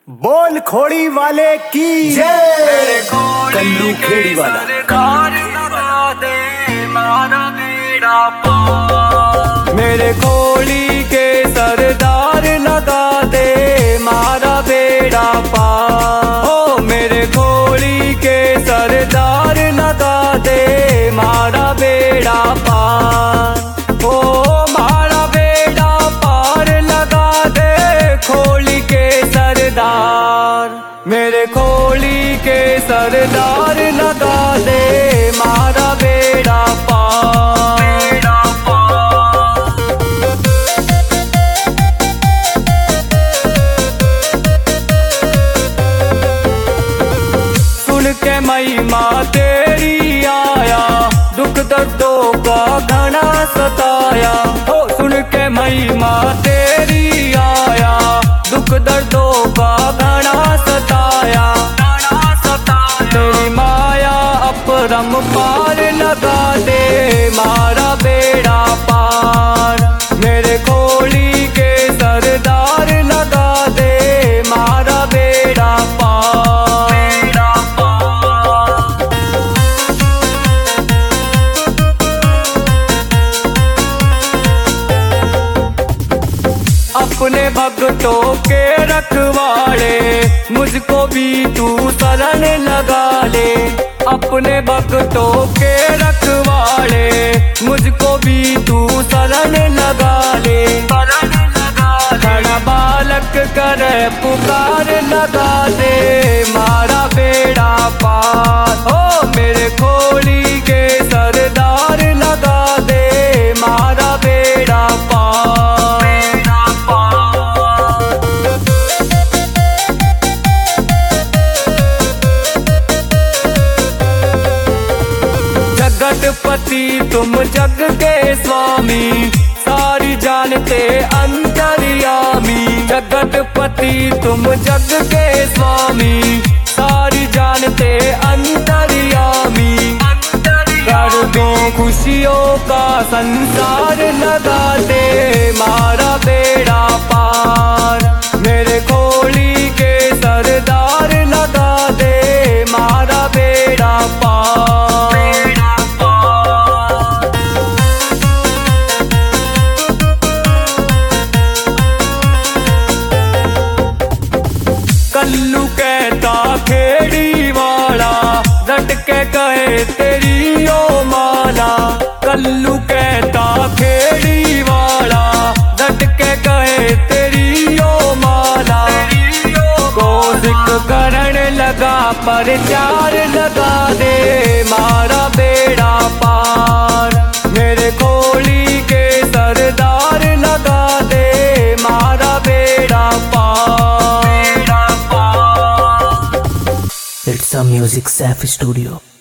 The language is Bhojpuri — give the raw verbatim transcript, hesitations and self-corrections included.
बोल खोड़ी वाले की जय। कल्लू खेड़ी वाला मेरे खोड़ी के सरदार लगा दे मारा बेड़ा पार। ओ मेरे खोड़ी के सरदार लगा दे मारा बेड़ा पार। ओ मारा बेड़ा पार लगा दे खोड़ी के सरदार। मेरे खोड़ी के सरदार लगा दे मारा बेड़ा पार। सुन के महिमा तेरी आया दुख दर्दों का घना सताया। हो सुन के महिमा तेरी आया दुख दर्दों का घना सताया। तेरी माया अपरम पार लगा दे मारा बेड़ा पार। मेरे खोड़ी के सरदार लगा दे मारा बेड़ा पार। अपने भक्तों के रखवाले मुझको भी तू शरण लगा ले। अपने भक्तों के रखवाले मुझको भी तू शरण लगा ले। खड़ा बालक कर पुकार लगा दे मारा बेड़ा पार। हो मेरे खोड़ी के सरदार लगा दे मारा बेड़ा पार। जगतपति तुम जग के स्वामी सारी जानते अंतर्यामी। जगतपति तुम जग के स्वामी सारी जानते अंतर्यामी। कर दो खुशियों का संसार लगा दे मारा बेड़ा पार। मेरे खोड़ी के सरदार लगा दे मारा बेड़ा पार। कल्लू कहता खेड़ी वाला रट के कहे तेरी ओ माला। कल्लू कहता खेड़ी वाला रट के कहे तेरी ओ माला। कोशिक करण लगा प्रचार लगा दे मारा बेड़ा पार। मेरे खोड़ी के सरदार लगा दे मारा बेड़ा पार। It's a Music Safe Studio.